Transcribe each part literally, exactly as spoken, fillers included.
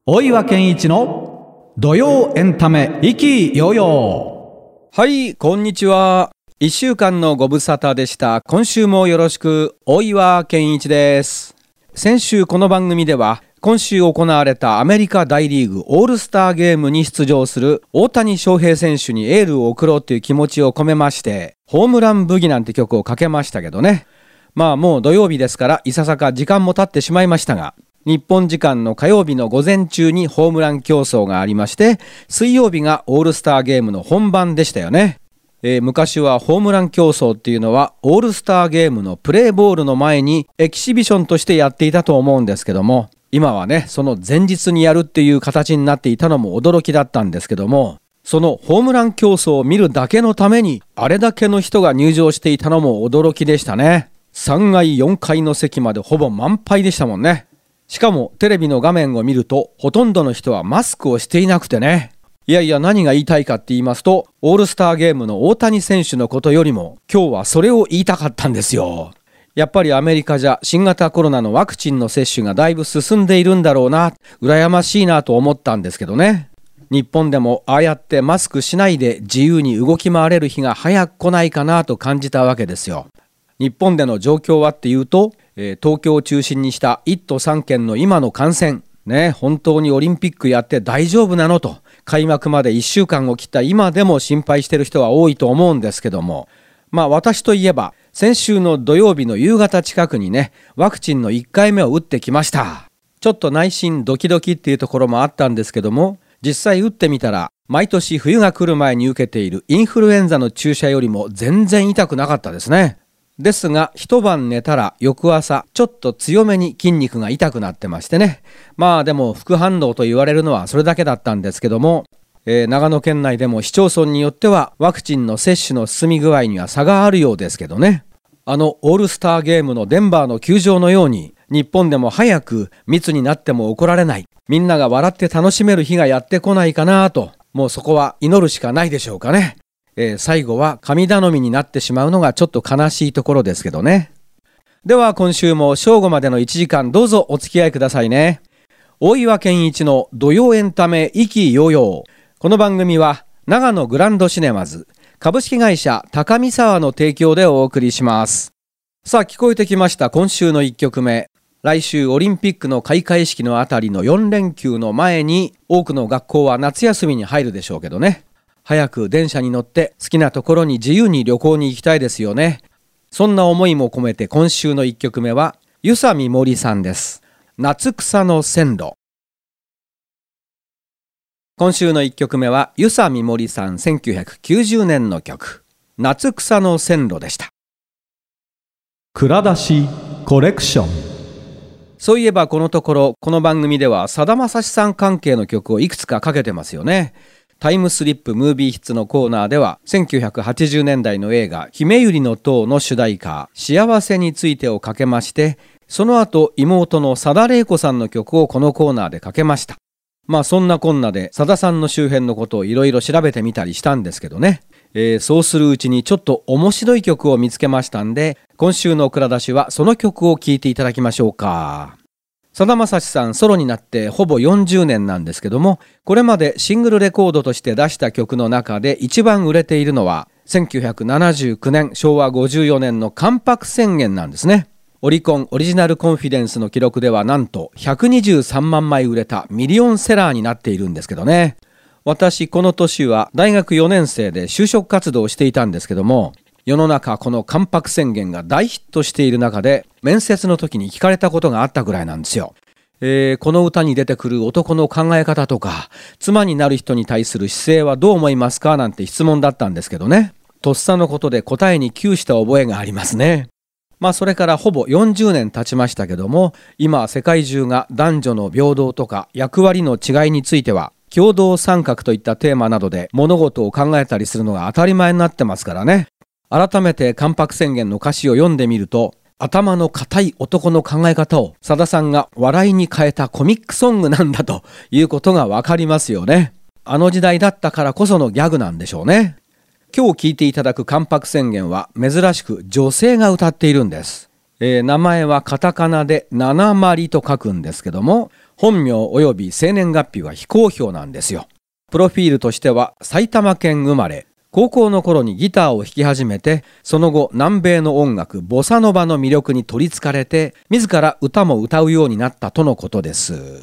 大岩健一の土曜エンタメ意気揚々。 はい、こんにちは。いっしゅうかんのご無沙汰でした。今週もよろしく。大岩健一です。先週この番組では今週行われたアメリカ大リーグオールスターゲームに出場する大谷翔平選手にエールを送ろうという気持ちを込めましてホームランブギなんて曲をかけましたけどね。まあもう土曜日ですからいささか時間も経ってしまいましたが、日本時間の火曜日の午前中にホームラン競争がありまして、水曜日がオールスターゲームの本番でしたよね。えー、昔はホームラン競争っていうのはオールスターゲームのプレーボールの前にエキシビションとしてやっていたと思うんですけども、今はねその前日にやるっていう形になっていたのも驚きだったんですけども、そのホームラン競争を見るだけのためにあれだけの人が入場していたのも驚きでしたね。さんがいよんかいの席までほぼ満杯でしたもんね。しかもテレビの画面を見るとほとんどの人はマスクをしていなくてね。いやいや何が言いたいかって言いますと、オールスターゲームの大谷選手のことよりも今日はそれを言いたかったんですよ。やっぱりアメリカじゃ新型コロナのワクチンの接種がだいぶ進んでいるんだろうな、羨ましいなと思ったんですけどね。日本でもああやってマスクしないで自由に動き回れる日が早く来ないかなと感じたわけですよ。日本での状況はっていうと、えー、東京を中心にしたいっ都さん県の今の感染ね、本当にオリンピックやって大丈夫なのと開幕までいっしゅうかんを切った今でも心配している人は多いと思うんですけども、まあ私といえば先週の土曜日の夕方近くにねワクチンのいっかいめを打ってきました。ちょっと内心ドキドキっていうところもあったんですけども、実際打ってみたら毎年冬が来る前に受けているインフルエンザの注射よりも全然痛くなかったですね。ですが一晩寝たら翌朝ちょっと強めに筋肉が痛くなってましてね。まあでも副反応と言われるのはそれだけだったんですけども、えー、長野県内でも市町村によってはワクチンの接種の進み具合には差があるようですけどね。あのオールスターゲームのデンバーの球場のように日本でも早く密になっても怒られない、みんなが笑って楽しめる日がやってこないかなと、もうそこは祈るしかないでしょうかね。えー、最後は神頼みになってしまうのがちょっと悲しいところですけどね。では今週も正午までのいちじかんどうぞお付き合いくださいね。大岩健一の土曜エンタメ意気揚々。この番組は長野グランドシネマズ株式会社高見沢の提供でお送りします。さあ聞こえてきました今週のいっきょくめ。来週オリンピックの開会式のあたりのよんれんきゅうの前に多くの学校は夏休みに入るでしょうけどね。早く電車に乗って好きなところに自由に旅行に行きたいですよね。そんな思いも込めて今週のいっきょくめは遊佐美森さんです。夏草の線路。今週のいっきょくめは遊佐美森さんせんきゅうひゃくきゅうじゅうねんの曲夏草の線路でした。 蔵出しコレクション。 そういえばこのところこの番組ではさだまさしさん関係の曲をいくつかかけてますよね。タイムスリップムービーヒッツのコーナーではせんきゅうひゃくはちじゅうねんだいの映画姫百合の塔の主題歌幸せについてをかけまして、その後妹の佐田玲子さんの曲をこのコーナーでかけました。まあそんなこんなで佐田さんの周辺のことをいろいろ調べてみたりしたんですけどね、えー、そうするうちにちょっと面白い曲を見つけましたんで、今週の蔵出しはその曲を聴いていただきましょうか。さだまさしさんソロになってほぼよんじゅうねんなんですけども、これまでシングルレコードとして出した曲の中で一番売れているのはせんきゅうひゃくななじゅうきゅうねんしょうわごじゅうよねんの関白宣言なんですね。オリコンオリジナルコンフィデンスの記録ではなんとひゃくにじゅうさんまんまい売れたミリオンセラーになっているんですけどね。私この年は大学よねんせいで就職活動をしていたんですけども、世の中この関白宣言が大ヒットしている中で面接の時に聞かれたことがあったぐらいなんですよ。えー、この歌に出てくる男の考え方とか妻になる人に対する姿勢はどう思いますかなんて質問だったんですけどね、とっさのことで答えに窮した覚えがありますね。まあそれからほぼよんじゅうねん経ちましたけども、今世界中が男女の平等とか役割の違いについては共同参画といったテーマなどで物事を考えたりするのが当たり前になってますからね。改めて関白宣言の歌詞を読んでみると、頭の固い男の考え方をさださんが笑いに変えたコミックソングなんだということがわかりますよね。あの時代だったからこそのギャグなんでしょうね。今日聞いていただく関白宣言は珍しく女性が歌っているんです。えー、名前はカタカナで七まりと書くんですけども、 本名及び生年月日は非公表なんですよ。プロフィールとしては埼玉県生まれ、高校の頃にギターを弾き始めて、その後南米の音楽ボサノバの魅力に取りつかれて、自ら歌も歌うようになったとのことです。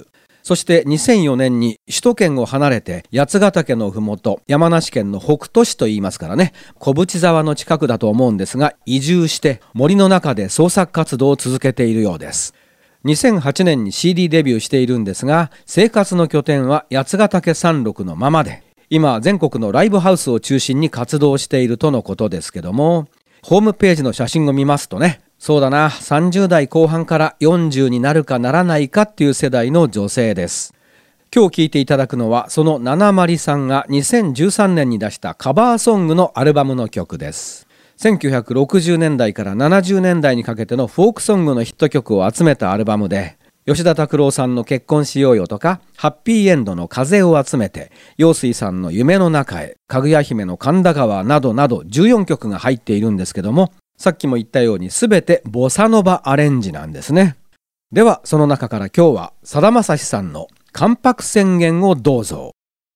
そしてにせんよねんに首都圏を離れて八ヶ岳のふもと、山梨県の北杜市と言いますからね、小淵沢の近くだと思うんですが、移住して森の中で創作活動を続けているようです。にせんはちねんに シーディー デビューしているんですが、生活の拠点は八ヶ岳山麓のままで、今全国のライブハウスを中心に活動しているとのことですけども、ホームページの写真を見ますとね、そうだな、さんじゅうだいこう半からよんじゅうになるかならないかっていう世代の女性です。今日聴いていただくのは、そのななまりさんがにせんじゅうさんねんに出したカバーソングのアルバムの曲です。せんきゅうひゃくろくじゅうねんだいからななじゅうねんだいにかけてのフォークソングのヒット曲を集めたアルバムで、吉田拓郎さんの結婚しようよとか、ハッピーエンドの風を集めて、陽水さんの夢の中へ、かぐや姫の神田川などなどじゅうよんきょくが入っているんですけども、さっきも言ったように全てボサノバアレンジなんですね。ではその中から今日はさだまさしさんの関白宣言をどうぞ。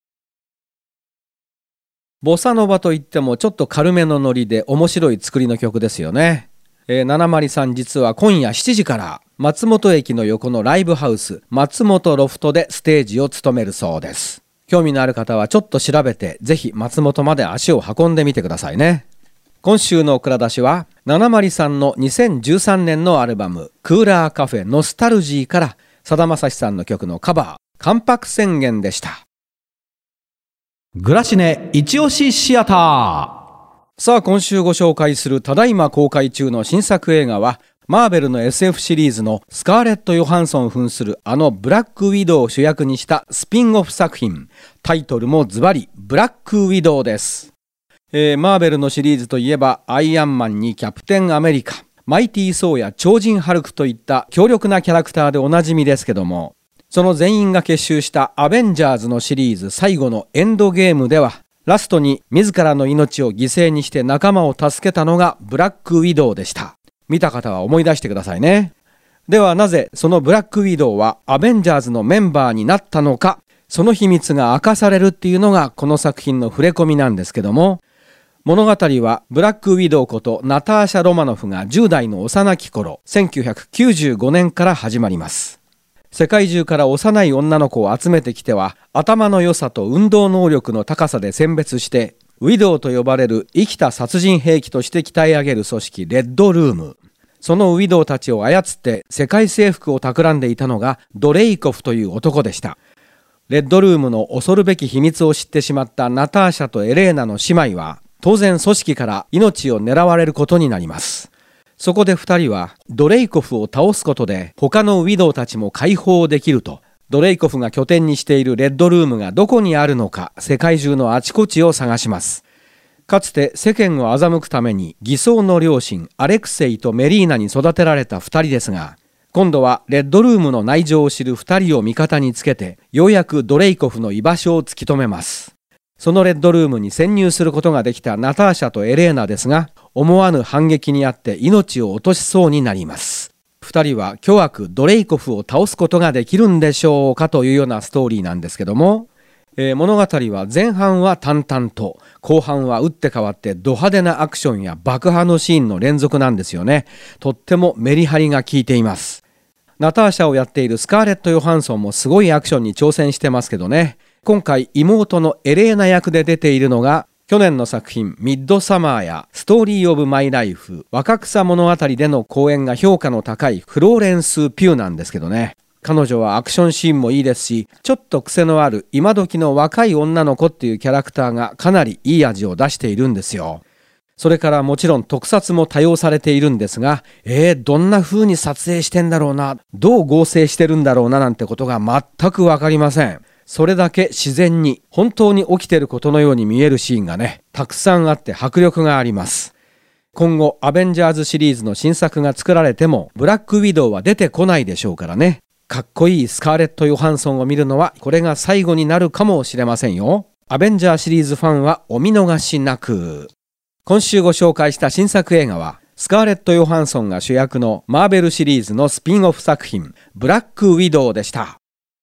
ボサノバといってもちょっと軽めのノリで面白い作りの曲ですよね。えー、ななまりさん実は今夜しちじから松本駅の横のライブハウス松本ロフトでステージを務めるそうです。興味のある方はちょっと調べて、ぜひ松本まで足を運んでみてくださいね。今週の蔵出しはななまりさんのにせんじゅうさんねんのアルバムクーラーカフェノスタルジーからさだまさしさんの曲のカバー関白宣言でした。 グラシネ一押しシアター。 さあ今週ご紹介するただいま公開中の新作映画は、マーベルの エスエフ シリーズのスカーレット・ヨハンソン扮するあのブラックウィドウを主役にしたスピンオフ作品。タイトルもズバリブラックウィドウです。えー、マーベルのシリーズといえばアイアンマンにキャプテンアメリカ、マイティー・ソーや超人ハルクといった強力なキャラクターでおなじみですけども、その全員が結集したアベンジャーズのシリーズ最後のエンドゲームでは、ラストに自らの命を犠牲にして仲間を助けたのがブラックウィドウでした。見た方は思い出してくださいね。ではなぜそのブラックウィドウはアベンジャーズのメンバーになったのか、その秘密が明かされるっていうのがこの作品の触れ込みなんですけども、物語はブラックウィドウことナターシャ・ロマノフがじゅうだいの幼き頃、せんきゅうひゃくきゅうじゅうごねんから始まります。世界中から幼い女の子を集めてきては、頭の良さと運動能力の高さで選別して、ウィドウと呼ばれる生きた殺人兵器として鍛え上げる組織レッドルーム。そのウィドウたちを操って世界征服を企んでいたのがドレイコフという男でした。レッドルームの恐るべき秘密を知ってしまったナターシャとエレーナの姉妹は、当然組織から命を狙われることになります。そこで二人はドレイコフを倒すことで他のウィドウたちも解放できると、ドレイコフが拠点にしているレッドルームがどこにあるのか世界中のあちこちを探します。かつて世間を欺くために偽装の両親アレクセイとメリーナに育てられた二人ですが、今度はレッドルームの内情を知る二人を味方につけて、ようやくドレイコフの居場所を突き止めます。そのレッドルームに潜入することができたナターシャとエレーナですが、思わぬ反撃にあって命を落としそうになります。二人は巨悪ドレイコフを倒すことができるんでしょうかというようなストーリーなんですけども、えー、物語は前半は淡々と、後半は打って変わってド派手なアクションや爆破のシーンの連続なんですよね。とってもメリハリが効いています。ナターシャをやっているスカーレット・ヨハンソンもすごいアクションに挑戦してますけどね。今回妹のエレーナ役で出ているのが、去年の作品ミッドサマーやストーリーオブマイライフ、若草物語での公演が評価の高いフローレンス・ピューなんですけどね。彼女はアクションシーンもいいですし、ちょっと癖のある今時の若い女の子っていうキャラクターがかなりいい味を出しているんですよ。それからもちろん特撮も多用されているんですが、えー、どんな風に撮影してんだろうな、どう合成してるんだろうななんてことが全くわかりません。それだけ自然に本当に起きていることのように見えるシーンがね、たくさんあって迫力があります。今後アベンジャーズシリーズの新作が作られてもブラックウィドウは出てこないでしょうからね。かっこいいスカーレット・ヨハンソンを見るのはこれが最後になるかもしれませんよ。アベンジャーシリーズファンはお見逃しなく。今週ご紹介した新作映画はスカーレット・ヨハンソンが主役のマーベルシリーズのスピンオフ作品ブラックウィドウでした。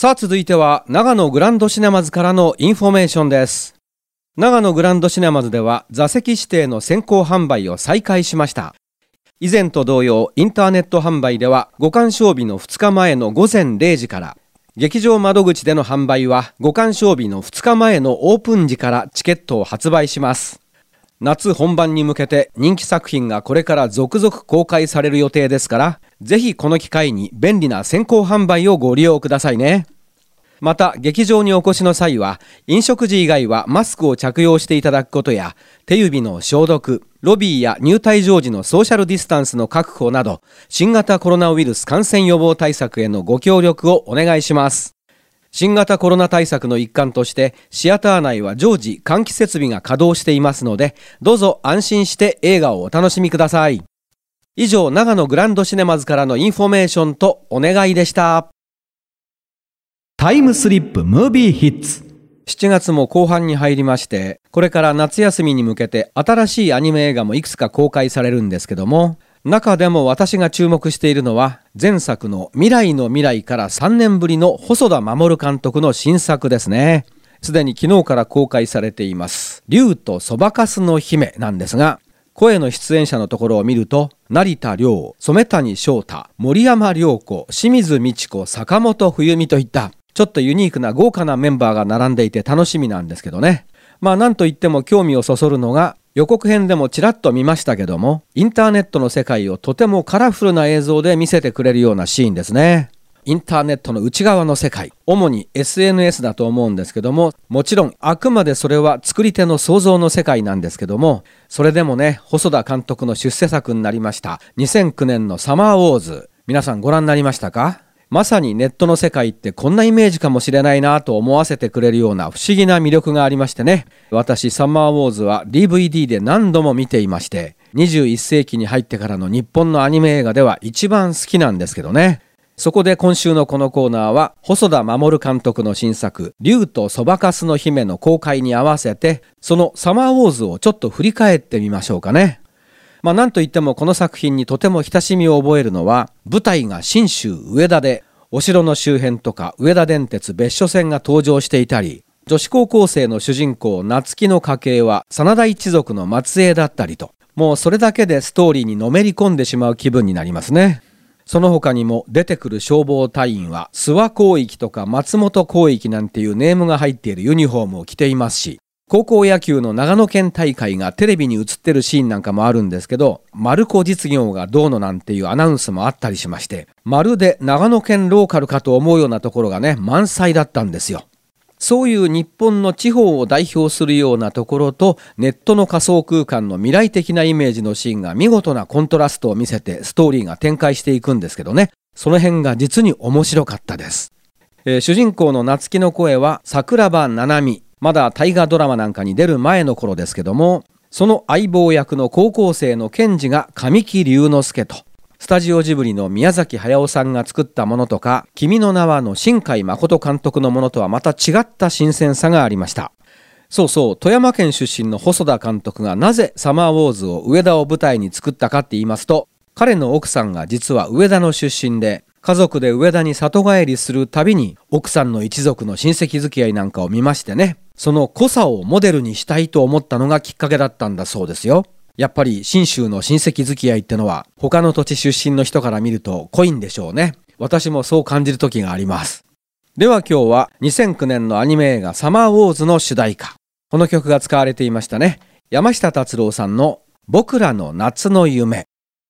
さあ続いては長野グランドシネマズからのインフォメーションです。長野グランドシネマズでは座席指定の先行販売を再開しました。以前と同様インターネット販売ではご鑑賞日のふつかまえのごぜんれいじから、劇場窓口での販売はご鑑賞日のふつかまえのオープン時からチケットを発売します。夏本番に向けて人気作品がこれから続々公開される予定ですから、ぜひこの機会に便利な先行販売をご利用くださいね。また劇場にお越しの際は飲食時以外はマスクを着用していただくことや、手指の消毒、ロビーや入退場時のソーシャルディスタンスの確保など、新型コロナウイルス感染予防対策へのご協力をお願いします。新型コロナ対策の一環としてシアター内は常時換気設備が稼働していますので、どうぞ安心して映画をお楽しみください。以上、長野グランドシネマズからのインフォメーションとお願いでした。 タイムスリップムービーヒッツ。 しちがつも後半に入りまして、これから夏休みに向けて新しいアニメ映画もいくつか公開されるんですけども、中でも私が注目しているのは前作の未来の未来からさんねんぶりの細田守監督の新作ですね。すでに昨日から公開されています竜とそばかすの姫なんですが、声の出演者のところを見ると成田凌、染谷将太、森山良子、清水美智子、坂本冬美といったちょっとユニークな豪華なメンバーが並んでいて楽しみなんですけどね。まあなんといっても興味をそそるのが、予告編でもちらっと見ましたけども、インターネットの世界をとてもカラフルな映像で見せてくれるようなシーンですね。インターネットの内側の世界、主に エスエヌエス だと思うんですけども、もちろんあくまでそれは作り手の想像の世界なんですけども、それでもね、細田監督の出世作になりましたにせんきゅうねんのサマーウォーズ、皆さんご覧になりましたか？まさにネットの世界ってこんなイメージかもしれないなと思わせてくれるような不思議な魅力がありましてね。私サマーウォーズは ディーブイディー で何度も見ていまして、にじゅういっせいきに入ってからの日本のアニメ映画では一番好きなんですけどね。そこで今週のこのコーナーは細田守監督の新作竜とそばかすの姫の公開に合わせて、そのサマーウォーズをちょっと振り返ってみましょうかね。まあなんといってもこの作品にとても親しみを覚えるのは、舞台が信州上田で、お城の周辺とか上田電鉄別所線が登場していたり、女子高校生の主人公夏希の家系は真田一族の末裔だったりと、もうそれだけでストーリーにのめり込んでしまう気分になりますね。その他にも出てくる消防隊員は諏訪広域とか松本広域なんていうネームが入っているユニフォームを着ていますし、高校野球の長野県大会がテレビに映ってるシーンなんかもあるんですけど、丸子実業がどうのなんていうアナウンスもあったりしまして、まるで長野県ローカルかと思うようなところがね、満載だったんですよ。そういう日本の地方を代表するようなところとネットの仮想空間の未来的なイメージのシーンが見事なコントラストを見せてストーリーが展開していくんですけどね、その辺が実に面白かったです。えー、主人公の夏希の声は桜庭ななみ、まだ大河ドラマなんかに出る前の頃ですけども、その相棒役の高校生の検事が神木隆之介と、スタジオジブリの宮崎駿さんが作ったものとか、君の名はの新海誠監督のものとはまた違った新鮮さがありました。そうそう、富山県出身の細田監督がなぜサマーウォーズを上田を舞台に作ったかって言いますと、彼の奥さんが実は上田の出身で、家族で上田に里帰りするたびに奥さんの一族の親戚付き合いなんかを見ましてね、その濃さをモデルにしたいと思ったのがきっかけだったんだそうですよ。やっぱり信州の親戚付き合いってのは他の土地出身の人から見ると濃いんでしょうね。私もそう感じる時があります。では今日はにせんきゅうねんのアニメ映画サマーウォーズの主題歌、この曲が使われていましたね。山下達郎さんの僕らの夏の夢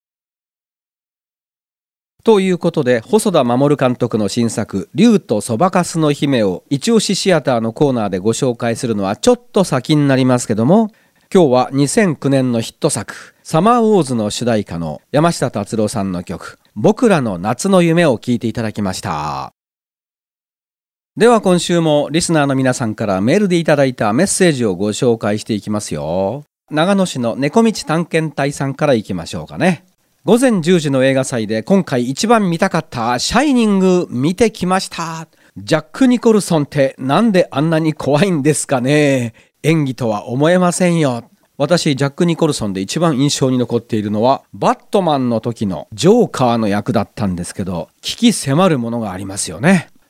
ということで、細田守監督の新作竜とそばかすの姫を一押しシアターのコーナーでご紹介するのはちょっと先になりますけども、今日はにせんきゅうねんのヒット作サマーウォーズの主題歌の山下達郎さんの曲僕らの夏の夢を聴いていただきました。では今週もリスナーの皆さんからメールでいただいたメッセージをご紹介していきますよ。長野市の猫道探検隊さんからいきましょうかね。ごぜんじゅうじの映画祭で今回一番見たかったシャイニング見てきました。ジャック・ニコルソンってなんであんなに怖いんですかね。演技とは思えませんよ。私ジャック・ニコルソンで一番印象に残っているのはバットマンの時のジョーカーの役だったんですけど、鬼気迫るものがありますよね。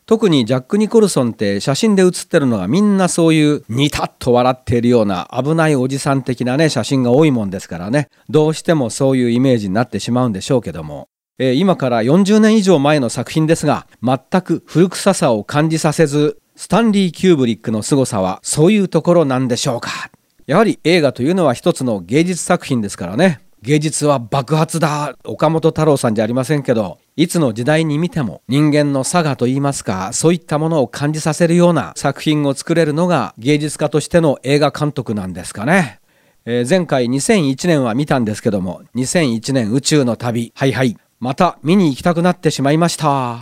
特にジャック・ニコルソンって写真で写ってるのがみんなそういうニタッと笑っているような危ないおじさん的なね写真が多いもんですからね、どうしてもそういうイメージになってしまうんでしょうけども、えー、今からよんじゅうねん以上前の作品ですが、全く古臭さを感じさせず、スタンリー・キューブリックの凄さはそういうところなんでしょうか。やはり映画というのは一つの芸術作品ですからね。芸術は爆発だ、岡本太郎さんじゃありませんけど、いつの時代に見ても人間の性といいますか、そういったものを感じさせるような作品を作れるのが芸術家としての映画監督なんですかね。えー、前回にせんいちねんは見たんですけども、にせんいちねん宇宙の旅、はいはいまた見に行きたくなってしまいました。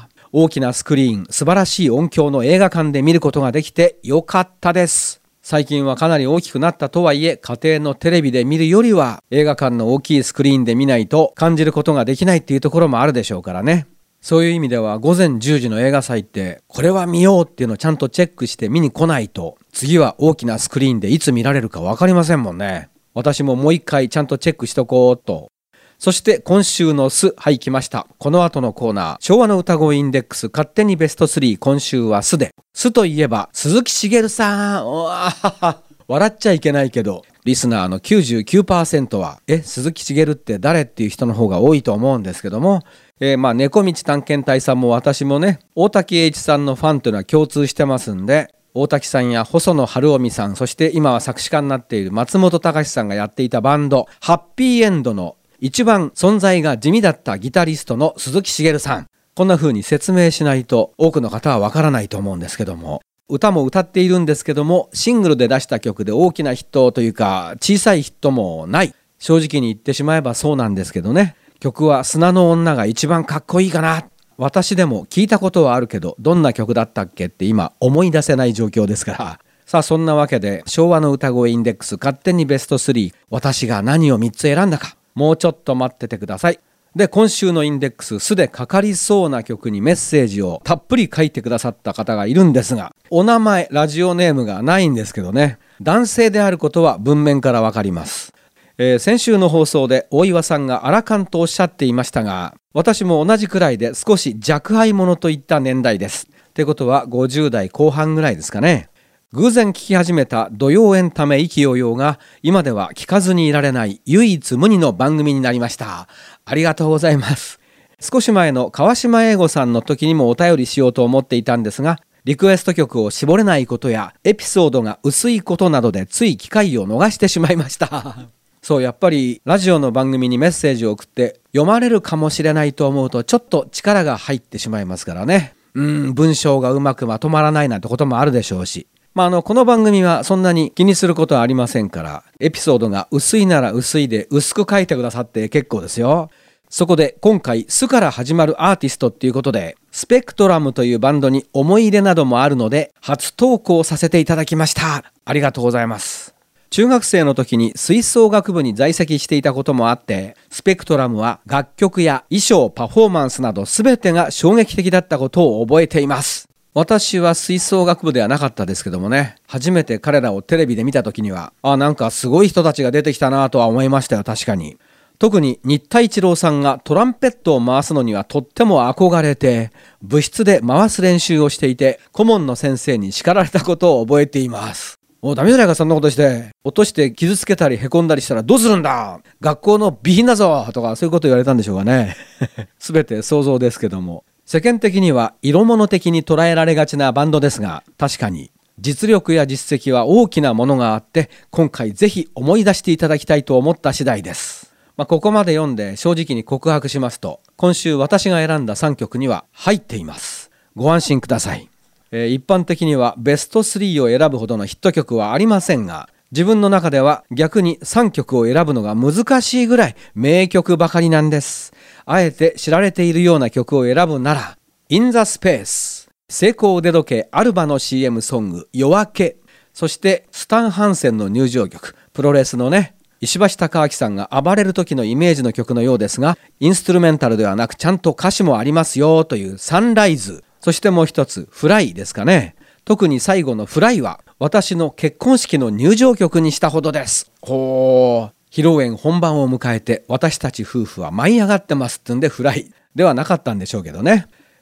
大きなスクリーン、素晴らしい音響の映画館で見ることができてよかったです。最近はかなり大きくなったとはいえ、家庭のテレビで見るよりは映画館の大きいスクリーンで見ないと感じることができないっていうところもあるでしょうからね。そういう意味ではごぜんじゅうじの映画祭ってこれは見ようっていうのをちゃんとチェックして見に来ないと、次は大きなスクリーンでいつ見られるか分かりませんもんね。私ももう一回ちゃんとチェックしとこうと。そして今週のス、はい来ました。この後のコーナー、昭和の歌声インデックス勝手にベストスリー、今週はスで、スといえば鈴木茂さん、おあはは笑っちゃいけないけど、リスナーの きゅうじゅうきゅうパーセント はえ鈴木茂って誰っていう人の方が多いと思うんですけども、えー、まあ猫道探検隊さんも私もね、大滝栄一さんのファンというのは共通してますんで、大滝さんや細野晴臣さん、そして今は作詞家になっている松本隆さんがやっていたバンドハッピーエンドの一番存在が地味だったギタリストの鈴木茂さん、こんな風に説明しないと多くの方はわからないと思うんですけども、歌も歌っているんですけども、シングルで出した曲で大きなヒットというか小さいヒットもない、正直に言ってしまえばそうなんですけどね。曲は砂の女が一番かっこいいかな、私でも聞いたことはあるけどどんな曲だったっけって今思い出せない状況ですから。さあそんなわけで昭和の歌声インデックス勝手にベストスリー、私が何をみっつ選んだかもうちょっと待っててください。で今週のインデックス、すでかかりそうな曲にメッセージをたっぷり書いてくださった方がいるんですが、お名前ラジオネームがないんですけどね、男性であることは文面からわかります。えー、先週の放送で大岩さんがアラカンとおっしゃっていましたが、私も同じくらいで少し若輩者といった年代です。ってことはごじゅう代後半ぐらいですかね。偶然聞き始めた土曜エンタメ意気揚々が今では聞かずにいられない唯一無二の番組になりました。ありがとうございます。少し前の川島英吾さんの時にもお便りしようと思っていたんですが、リクエスト曲を絞れないことやエピソードが薄いことなどでつい機会を逃してしまいましたそうやっぱりラジオの番組にメッセージを送って読まれるかもしれないと思うとちょっと力が入ってしまいますからね。うーん文章がうまくまとまらないなんてこともあるでしょうし、まあ、あのこの番組はそんなに気にすることはありませんから、エピソードが薄いなら薄いで薄く書いてくださって結構ですよ。そこで今回スから始まるアーティストっていうことで、スペクトラムというバンドに思い入れなどもあるので初投稿させていただきました。ありがとうございます。中学生の時に吹奏楽部に在籍していたこともあって、スペクトラムは楽曲や衣装、パフォーマンスなど全てが衝撃的だったことを覚えています。私は吹奏楽部ではなかったですけどもね、初めて彼らをテレビで見た時には、あ、なんかすごい人たちが出てきたなとは思いましたよ。確かに。特に新田一郎さんがトランペットを回すのにはとっても憧れて、部室で回す練習をしていて、顧問の先生に叱られたことを覚えています。お、ダメじゃないかそんなことして、落として傷つけたりへこんだりしたらどうするんだ、学校の備品だぞとかそういうこと言われたんでしょうかねすべて想像ですけども、世間的には色物的に捉えられがちなバンドですが、確かに実力や実績は大きなものがあって、今回ぜひ思い出していただきたいと思った次第です。まあ、ここまで読んで正直に告白しますと、今週私が選んださんきょくには入っています。ご安心ください。えー、一般的にはベストスリーを選ぶほどのヒット曲はありませんが、自分の中では逆にさんきょくを選ぶのが難しいぐらい名曲ばかりなんです。あえて知られているような曲を選ぶなら In the Space、 成功腕時計アルバの シーエム ソング夜明け、そしてスタン・ハンセンの入場曲、プロレスのね、石橋貴明さんが暴れる時のイメージの曲のようですが、インストゥルメンタルではなくちゃんと歌詞もありますよというサンライズ、そしてもう一つフライですかね。特に最後のフライは私の結婚式の入場曲にしたほどです。ほー、披露宴本番を迎えて私たち夫婦は舞い上がってますってんでフライではなかったんでしょうけどね。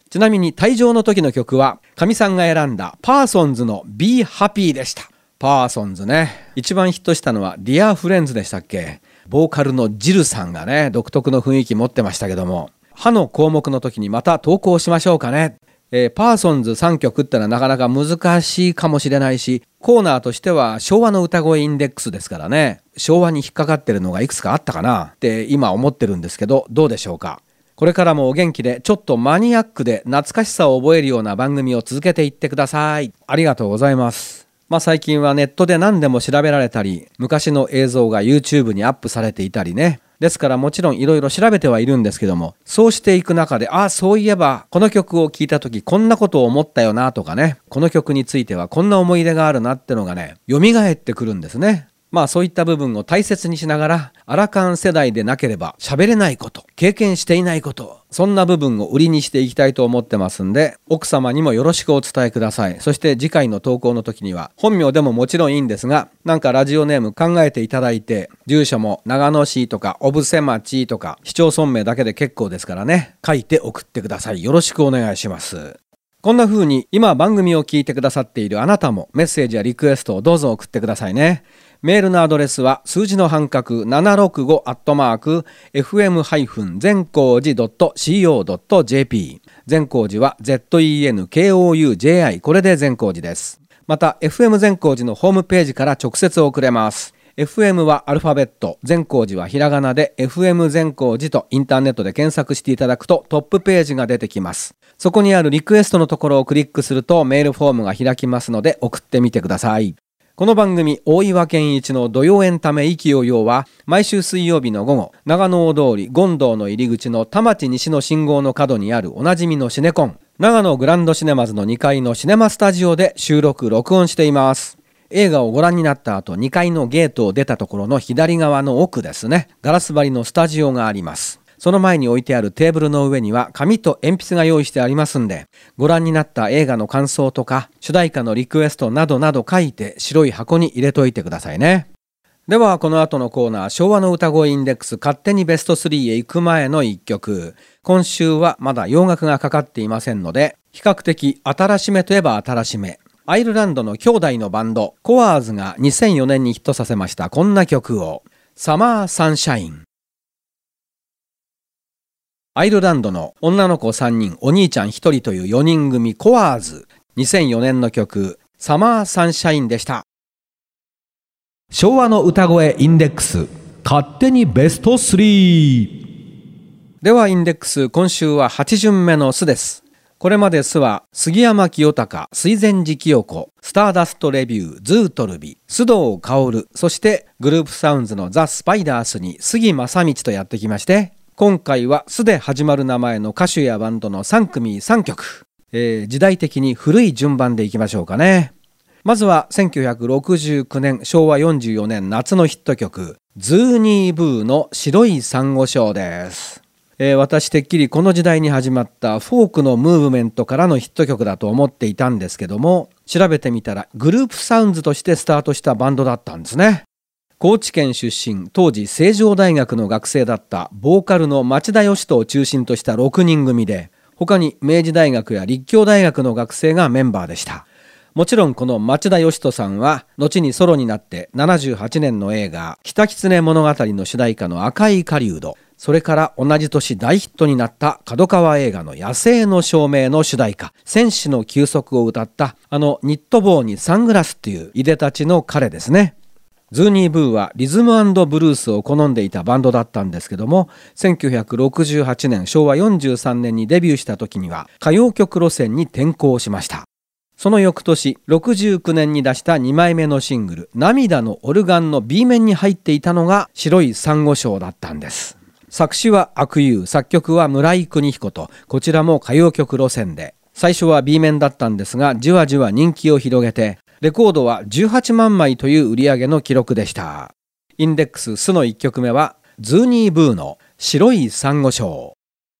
ちなみに退場の時の曲はかみさんが選んだパーソンズの Be Happy でした。パーソンズね、一番ヒットしたのは Dear Friends でしたっけ。ボーカルのジルさんがね独特の雰囲気持ってましたけども、歯の項目の時にまた投稿しましょうかね。えー、パーソンズさんきょくってのはなかなか難しいかもしれないし、コーナーとしては昭和の歌声インデックスですからね、昭和に引っかかってるのがいくつかあったかなって今思ってるんですけど、どうでしょうか。これからもお元気でちょっとマニアックで懐かしさを覚えるような番組を続けていってください。ありがとうございます。まあ最近はネットで何でも調べられたり、昔の映像が YouTube にアップされていたりね。ですからもちろんいろいろ調べてはいるんですけども、そうしていく中で、ああそういえばこの曲を聴いた時こんなことを思ったよなとかね、この曲についてはこんな思い出があるなってのがね、蘇ってくるんですね。まあそういった部分を大切にしながら、アラカン世代でなければ喋れないこと、経験していないこと、そんな部分を売りにしていきたいと思ってますんで、奥様にもよろしくお伝えください。そして次回の投稿の時には本名でももちろんいいんですが、なんかラジオネーム考えていただいて、住所も長野市とか小布施町とか市町村名だけで結構ですからね、書いて送ってください。よろしくお願いします。こんな風に今番組を聞いてくださっているあなたもメッセージやリクエストをどうぞ送ってくださいね。メールのアドレスは数字の半角ななろくごアットマーク エフエム 全光寺 .co.jp、 善光寺は ゼットイーエヌケーオーユージェーアイ、 これで善光寺です。また エフエム 善光寺のホームページから直接送れます。 エフエム はアルファベット、善光寺はひらがなで エフエム 善光寺とインターネットで検索していただくとトップページが出てきます。そこにあるリクエストのところをクリックするとメールフォームが開きますので送ってみてください。この番組大岩健一の土曜エンタメ意気揚々は毎週水曜日の午後、長野大通り権堂の入り口の田町西の信号の角にあるおなじみのシネコン、長野グランドシネマズのにかいのシネマスタジオで収録録音しています。映画をご覧になった後、にかいのゲートを出たところの左側の奥ですね、ガラス張りのスタジオがあります。その前に置いてあるテーブルの上には紙と鉛筆が用意してありますんで、ご覧になった映画の感想とか主題歌のリクエストなどなど書いて白い箱に入れといてくださいね。ではこの後のコーナー、昭和の歌声インデックス勝手にベストスリーへ行く前のいっきょく。今週はまだ洋楽がかかっていませんので、比較的新しめといえば新しめ、アイルランドの兄弟のバンドコアーズがにせんよねんにヒットさせましたこんな曲を、サマーサンシャイン。アイルランドの女の子さんにん、お兄ちゃんひとりというよにん組コアーズ、にせんよねんの曲サマーサンシャインでした。 昭和の歌声インデックス勝手にベストスリー。 ではインデックス、今週ははち巡目のスです。これまでスは杉山清隆、水前寺清子、スターダストレビュー、ズートルビ、須藤薫、そしてグループサウンズのザ・スパイダースに杉正道とやってきまして、今回はスで始まる名前の歌手やバンドのさんくみさんきょく、えー、時代的に古い順番でいきましょうかね。まずはせんきゅうひゃくろくじゅうきゅうねん、しょうわよんじゅうよねん夏のヒット曲、ズーニーブーの白いサンゴ礁です。えー、私てっきりこの時代に始まったフォークのムーブメントからのヒット曲だと思っていたんですけども、調べてみたらグループサウンズとしてスタートしたバンドだったんですね。高知県出身、当時成城大学の学生だったボーカルの町田義人を中心としたろくにん組で、他に明治大学や立教大学の学生がメンバーでした。もちろんこの町田義人さんは後にソロになってななじゅうはちねんの映画北狐物語の主題歌の赤い狩人、それから同じ年大ヒットになった角川映画の野生の証明の主題歌戦士の休息を歌ったあのニット帽にサングラスっていういでたちの彼ですね。ズーニーブーはリズム&ブルースを好んでいたバンドだったんですけども、せんきゅうひゃくろくじゅうはちねんしょうわよんじゅうさんねんにデビューした時には歌謡曲路線に転向しました。その翌年ろくじゅうきゅうねんに出したにまいめのシングル涙のオルガンの B 面に入っていたのが白いサンゴ礁だったんです。作詞は阿久悠、作曲は村井邦彦と、こちらも歌謡曲路線で、最初は B 面だったんですがじわじわ人気を広げて、レコードはじゅうはちまんまいという売り上げの記録でした。インデックススのいっきょくめはズーニーブーの白いサンゴ礁。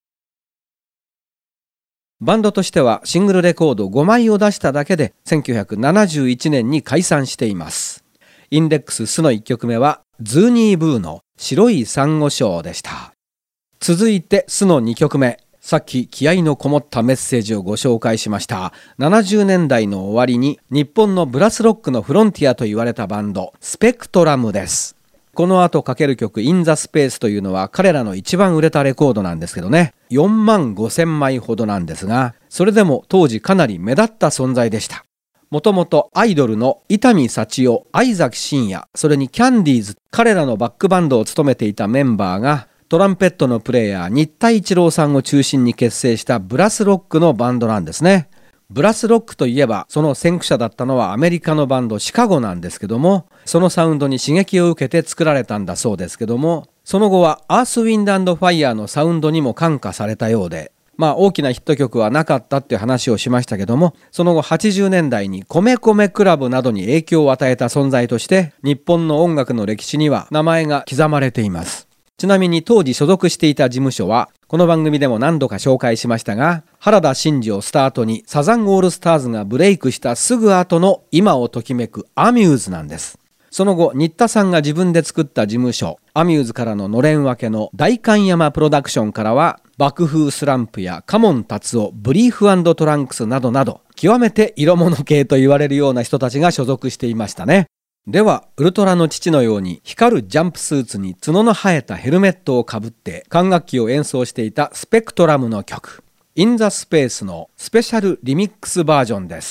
バンドとしてはシングルレコードごまいを出しただけでせんきゅうひゃくななじゅういちねんに解散しています。インデックススのいっきょくめはズーニーブーの白いサンゴ礁でした。続いてスのにきょくめ、 さっき気合のこもったメッセージをご紹介しましたななじゅうねんだいの終わりに日本のブラスロックのフロンティアと言われたバンドスペクトラムです。この後かける曲 In the Space というのは彼らの一番売れたレコードなんですけどね、よんまんごせんまいほどなんですが、それでも当時かなり目立った存在でした。もともとアイドルの伊丹幸男、相崎真也、それにキャンディーズ、彼らのバックバンドを務めていたメンバーがトランペットのプレイヤー新田一郎さんを中心に結成したブラスロックのバンドなんですね。ブラスロックといえばその先駆者だったのはアメリカのバンドシカゴなんですけども、そのサウンドに刺激を受けて作られたんだそうですけども、その後はアースウィンド&ファイヤーのサウンドにも感化されたようで、まあ大きなヒット曲はなかったっていう話をしましたけども、その後はちじゅうねんだいに米米クラブなどに影響を与えた存在として日本の音楽の歴史には名前が刻まれています。ちなみに当時所属していた事務所はこの番組でも何度か紹介しましたが、原田真二をスタートにサザンオールスターズがブレイクしたすぐ後の今をときめくアミューズなんです。その後新田さんが自分で作った事務所アミューズからののれん分けの代官山プロダクションからは爆風スランプやカモン達夫、ブリーフ&トランクスなどなど極めて色物系と言われるような人たちが所属していましたね。ではウルトラの父のように光るジャンプスーツに角の生えたヘルメットをかぶって管楽器を演奏していたスペクトラムの曲 In the Space のスペシャルリミックスバージョンです。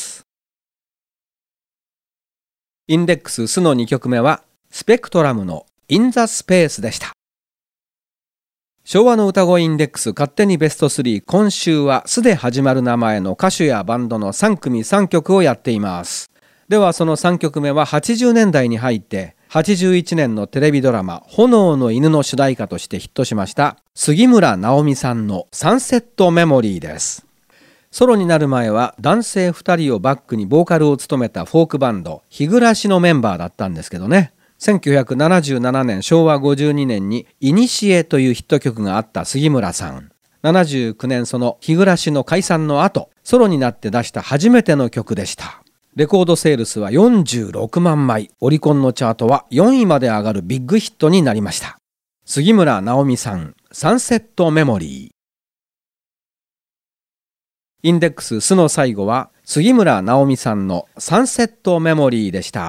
インデックススのにきょくめはスペクトラムの In the Space でした。昭和の歌声インデックス勝手にベストスリー、今週はスで始まる名前の歌手やバンドのさんくみさんきょくをやっています。ではそのさんきょくめははちじゅうねんだいに入ってはちじゅういちねんのテレビドラマ炎の犬の主題歌としてヒットしました杉村直美さんのサンセットメモリーです。ソロになる前は男性ふたりをバックにボーカルを務めたフォークバンド日暮のメンバーだったんですけどね、せんきゅうひゃくななじゅうななねんしょうわごじゅうにねんにイニシエというヒット曲があった杉村さん、ななじゅうきゅうねんその日暮の解散の後ソロになって出した初めての曲でした。レコードセールスはよんじゅうろくまんまい、オリコンのチャートはよんいまで上がるビッグヒットになりました。杉村直美さん、サンセットメモリー。インデックススの最後は杉村直美さんのサンセットメモリーでした。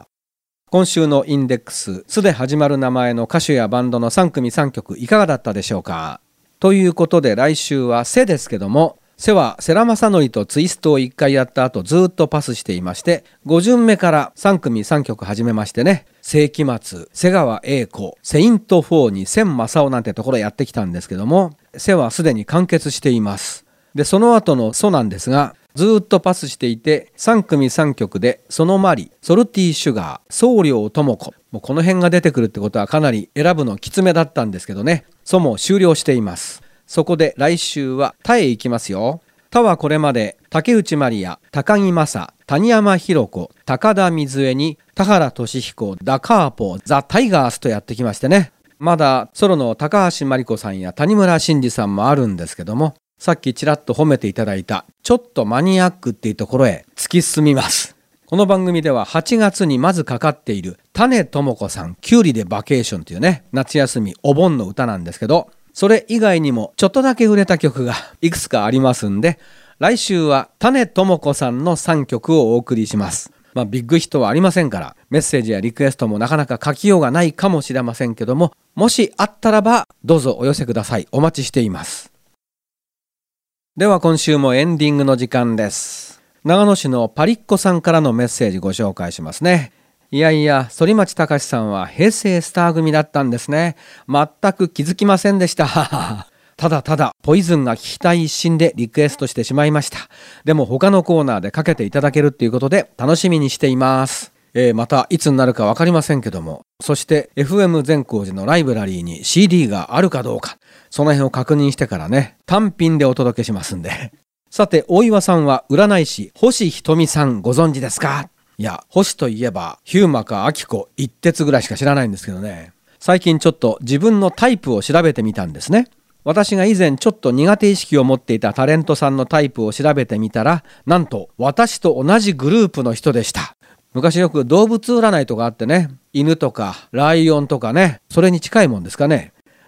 今週のインデックススで始まる名前の歌手やバンドのさんくみさんきょくいかがだったでしょうか。ということで来週はセですけども、セは世良正則とツイストをいっかいやった後ずっとパスしていまして、ご巡目からさんくみさんきょく始めましてね、世紀末、瀬川栄子、セイントフォーに千正夫なんてところやってきたんですけども、セはすでに完結しています。でその後のソなんですがずっとパスしていて、さんくみさんきょくでソノマリ、ソルティーシュガー、宗良智子、もうこの辺が出てくるってことはかなり選ぶのきつめだったんですけどね、ソも終了しています。そこで来週はタへ行きますよ。タはこれまで竹内まりや、高木正、谷山博子、高田水江に田原俊彦、ダカーポ、ザ・タイガースとやってきましてね、まだソロの高橋真理子さんや谷村新司さんもあるんですけども、さっきちらっと褒めていただいたちょっとマニアックっていうところへ突き進みます。この番組でははちがつにまずかかっている種智子さんキュウリでバケーションというね、夏休みお盆の歌なんですけど、それ以外にもちょっとだけ売れた曲がいくつかありますんで、来週は種智子さんのさんきょくをお送りします。まあビッグヒットはありませんから、メッセージやリクエストもなかなか書きようがないかもしれませんけども、もしあったらばどうぞお寄せください。お待ちしています。では今週もエンディングの時間です。長野市のパリッコさんからのメッセージご紹介しますね。いやいや、反町隆史さんは平成スター組だったんですね。全く気づきませんでしたただただポイズンが聞きたい一心でリクエストしてしまいました。でも他のコーナーでかけていただけるっていうことで楽しみにしています。えー、またいつになるか分かりませんけども、そして エフエム 善光寺のライブラリーに シーディー があるかどうか、その辺を確認してからね、単品でお届けしますんでさて大岩さんは占い師星ひとみさんご存知ですか。いや、星といえばヒューマかアキコ一徹ぐらいしか知らないんですけどね、最近ちょっと自分のタイプを調べてみたんですね。私が以前ちょっと苦手意識を持っていたタレントさんのタイプを調べてみたら、なんと私と同じグループの人でした。昔よく動物占いとかあってね、犬とかライオンとかね、それに近いもんですかね。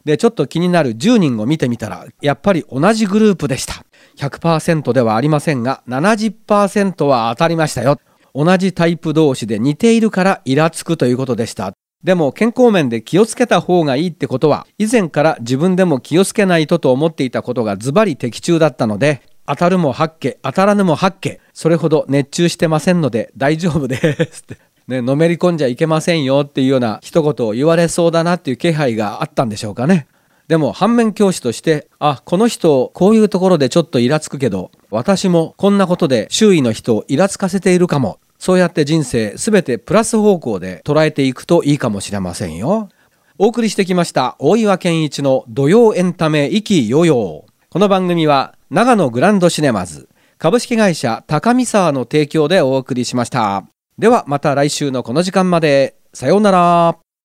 でちょっと気になるじゅうにんを見てみたらやっぱり同じグループでした。 ひゃくパーセント ではありませんが ななじゅっパーセント は当たりましたよ。同じタイプ同士で似ているからイラつくということでした。でも健康面で気をつけた方がいいってことは以前から自分でも気をつけないとと思っていたことがズバリ的中だったので、当たるも八卦当たらぬも八卦、それほど熱中してませんので大丈夫ですってね、のめり込んじゃいけませんよっていうような一言を言われそうだなっていう気配があったんでしょうかね。でも反面教師として、あ、この人こういうところでちょっとイラつくけど私もこんなことで周囲の人をイラつかせているかも、そうやって人生すべてプラス方向で捉えていくといいかもしれませんよ。お送りしてきました大岩健一の土曜エンタメ意気揚々。この番組は長野グランドシネマズ株式会社高見沢の提供でお送りしました。ではまた来週のこの時間まで。さようなら。